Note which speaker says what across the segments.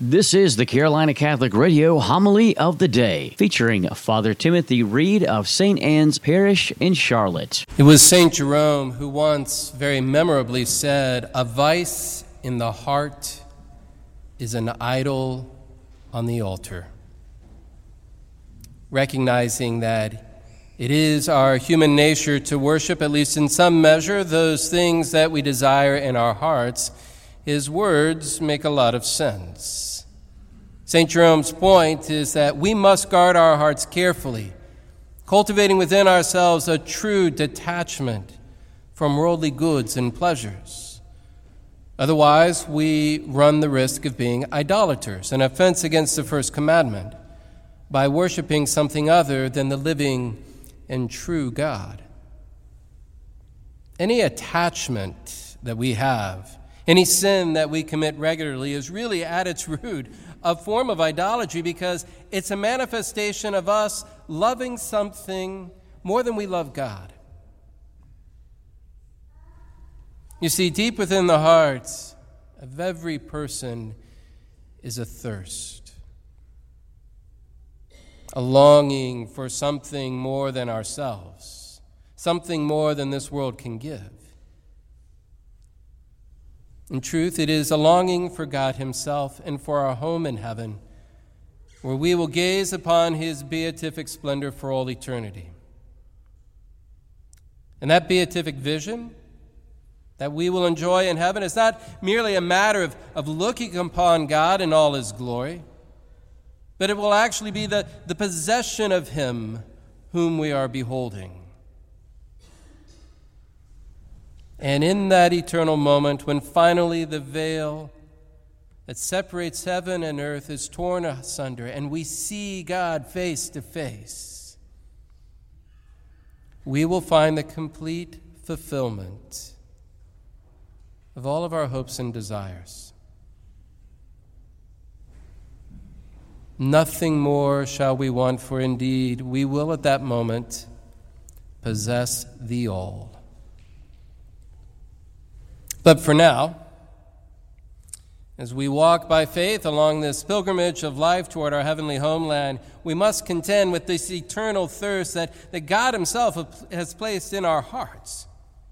Speaker 1: This is the Carolina Catholic Radio Homily of the Day, featuring Father Timothy Reed of St. Anne's Parish in Charlotte.
Speaker 2: It was St. Jerome who once very memorably said, "A vice in the heart is an idol on the altar." Recognizing that it is our human nature to worship, at least in some measure, those things that we desire in our hearts, his words make a lot of sense. St. Jerome's point is that we must guard our hearts carefully, cultivating within ourselves a true detachment from worldly goods and pleasures. Otherwise, we run the risk of being idolaters, an offense against the first commandment, by worshiping something other than the living and true God. Any attachment that we have, any sin that we commit regularly is really at its root a form of idolatry, because it's a manifestation of us loving something more than we love God. You see, deep within the hearts of every person is a thirst, a longing for something more than ourselves, something more than this world can give. In truth, it is a longing for God himself and for our home in heaven, where we will gaze upon his beatific splendor for all eternity. And that beatific vision that we will enjoy in heaven is not merely a matter of looking upon God in all his glory, but it will actually be the possession of him whom we are beholding. And in that eternal moment, when finally the veil that separates heaven and earth is torn asunder and we see God face to face, we will find the complete fulfillment of all of our hopes and desires. Nothing more shall we want, for indeed we will at that moment possess the all. But for now, as we walk by faith along this pilgrimage of life toward our heavenly homeland, we must contend with this eternal thirst that God himself has placed in our hearts,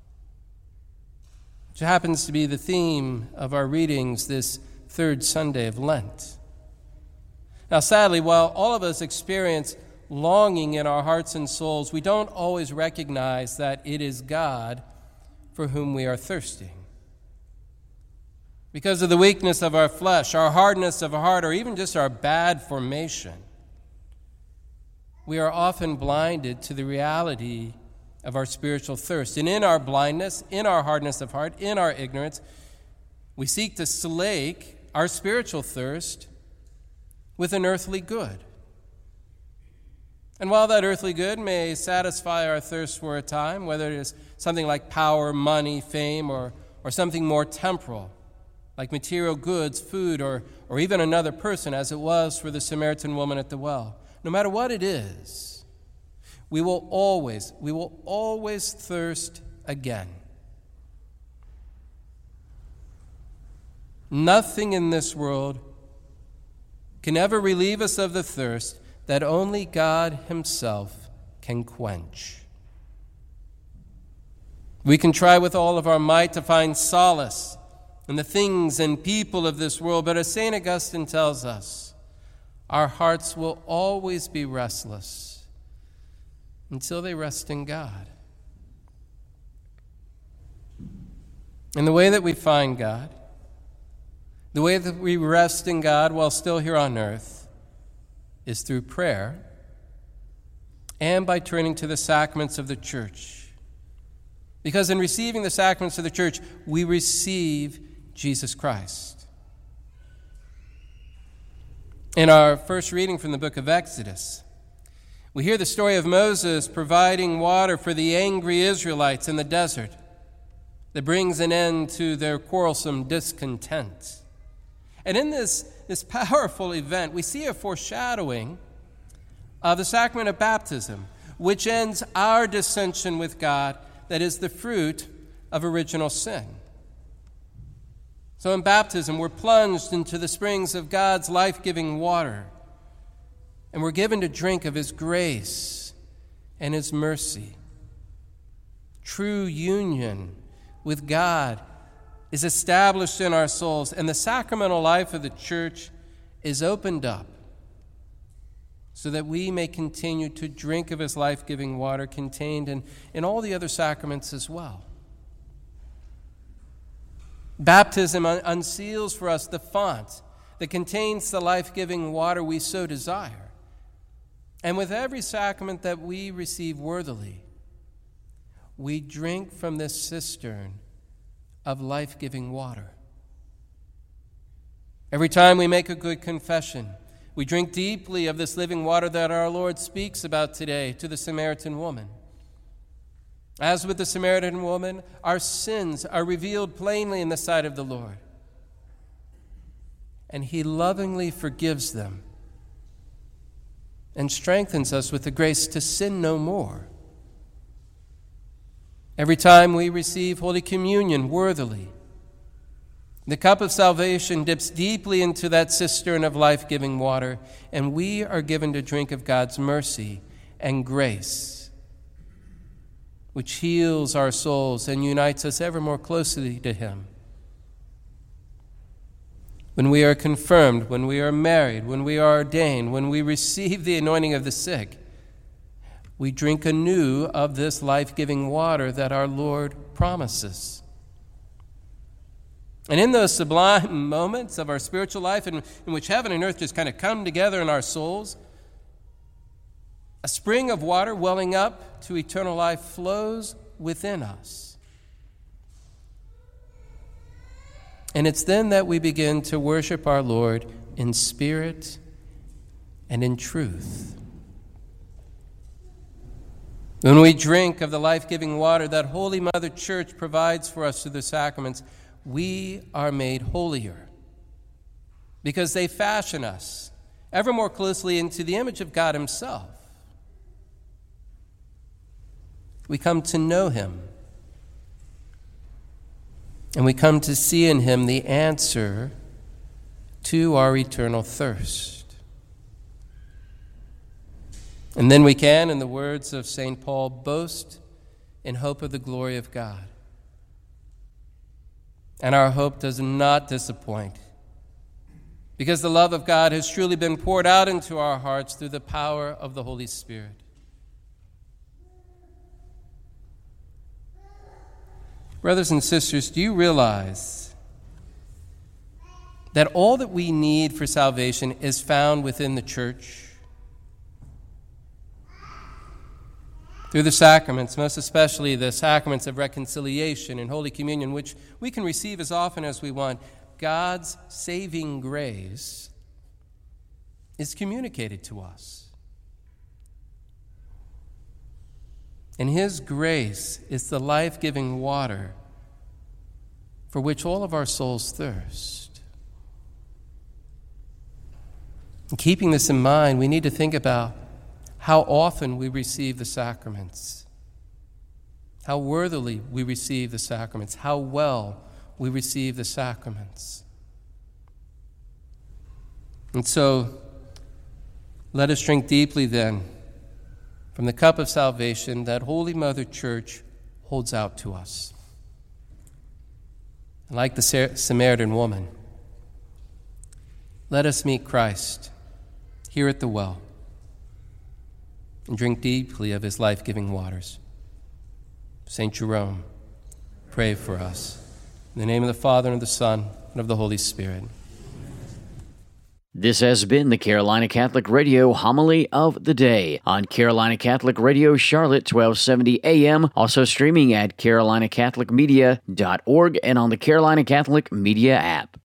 Speaker 2: which happens to be the theme of our readings this third Sunday of Lent. Now, sadly, while all of us experience longing in our hearts and souls, we don't always recognize that it is God for whom we are thirsting. Because of the weakness of our flesh, our hardness of heart, or even just our bad formation, we are often blinded to the reality of our spiritual thirst. And in our blindness, in our hardness of heart, in our ignorance, we seek to slake our spiritual thirst with an earthly good. And while that earthly good may satisfy our thirst for a time, whether it is something like power, money, fame, or something more temporal, like material goods, food, or even another person, as it was for the Samaritan woman at the well. No matter what it is, we will always thirst again. Nothing in this world can ever relieve us of the thirst that only God himself can quench. We can try with all of our might to find solace and the things and people of this world, but as St. Augustine tells us, our hearts will always be restless until they rest in God. And the way that we find God, the way that we rest in God while still here on earth, is through prayer and by turning to the sacraments of the Church. Because in receiving the sacraments of the Church, we receive Jesus Christ. In our first reading from the book of Exodus, we hear the story of Moses providing water for the angry Israelites in the desert that brings an end to their quarrelsome discontent. And in this powerful event, we see a foreshadowing of the sacrament of baptism, which ends our dissension with God that is the fruit of original sin. So in baptism, we're plunged into the springs of God's life-giving water, and we're given to drink of His grace and His mercy. True union with God is established in our souls, and the sacramental life of the church is opened up so that we may continue to drink of His life-giving water contained in all the other sacraments as well. Baptism unseals for us the font that contains the life-giving water we so desire. And with every sacrament that we receive worthily, we drink from this cistern of life-giving water. Every time we make a good confession, we drink deeply of this living water that our Lord speaks about today to the Samaritan woman. As with the Samaritan woman, our sins are revealed plainly in the sight of the Lord, and He lovingly forgives them and strengthens us with the grace to sin no more. Every time we receive Holy Communion worthily, the cup of salvation dips deeply into that cistern of life-giving water, and we are given to drink of God's mercy and grace, which heals our souls and unites us ever more closely to Him. When we are confirmed, when we are married, when we are ordained, when we receive the anointing of the sick, we drink anew of this life-giving water that our Lord promises. And in those sublime moments of our spiritual life in which heaven and earth just kind of come together in our souls, a spring of water welling up to eternal life flows within us. And it's then that we begin to worship our Lord in spirit and in truth. When we drink of the life-giving water that Holy Mother Church provides for us through the sacraments, we are made holier because they fashion us ever more closely into the image of God Himself. We come to know Him, and we come to see in Him the answer to our eternal thirst. And then we can, in the words of St. Paul, boast in hope of the glory of God. And our hope does not disappoint, because the love of God has truly been poured out into our hearts through the power of the Holy Spirit. Brothers and sisters, do you realize that all that we need for salvation is found within the church? Through the sacraments, most especially the sacraments of reconciliation and Holy Communion, which we can receive as often as we want, God's saving grace is communicated to us. And His grace is the life-giving water for which all of our souls thirst. And keeping this in mind, we need to think about how often we receive the sacraments, how worthily we receive the sacraments, how well we receive the sacraments. And so, let us drink deeply then from the cup of salvation that Holy Mother Church holds out to us. And like the Samaritan woman, let us meet Christ here at the well and drink deeply of His life-giving waters. St. Jerome, pray for us. In the name of the Father, and of the Son, and of the Holy Spirit.
Speaker 1: This has been the Carolina Catholic Radio Homily of the Day on Carolina Catholic Radio Charlotte, 1270 AM, also streaming at carolinacatholicmedia.org and on the Carolina Catholic Media app.